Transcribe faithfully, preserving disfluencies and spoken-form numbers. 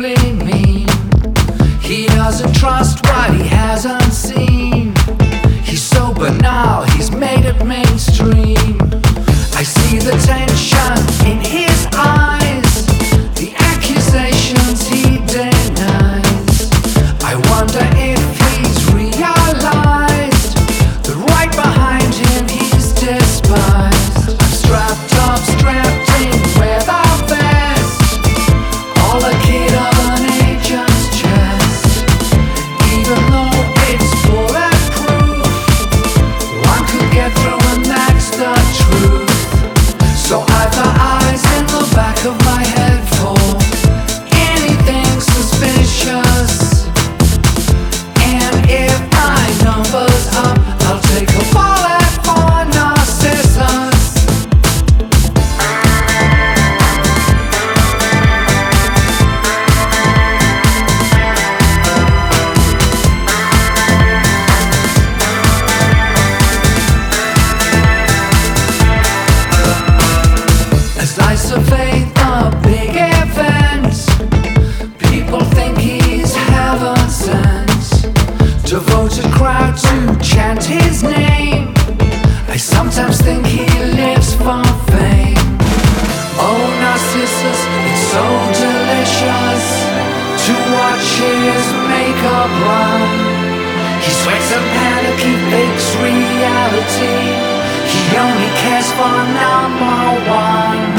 unbelievably mean. He doesn't trust what he hasn't seen. He's so banal, he's made it mainstream. I see the tension in his eyes, the accusations he denies. I wonder if he's realized that right behind him he's despised. I'm strapped up, strapped in with a vest, all a kid of an agent's chest. Even though it's bulletproof, one could get through and that's the truth. So I've got eyes in the back of my head for anything suspicious. And if my number's up, I'll take a bullet for Narcissus. As I survey the big events, people think he's heaven sent. Devoted crowd to chant his name. I sometimes think he lives for fame. Oh, Narcissus, it's so delicious to watch his makeup run. He sweats and panic, he fakes reality. He only cares for number one.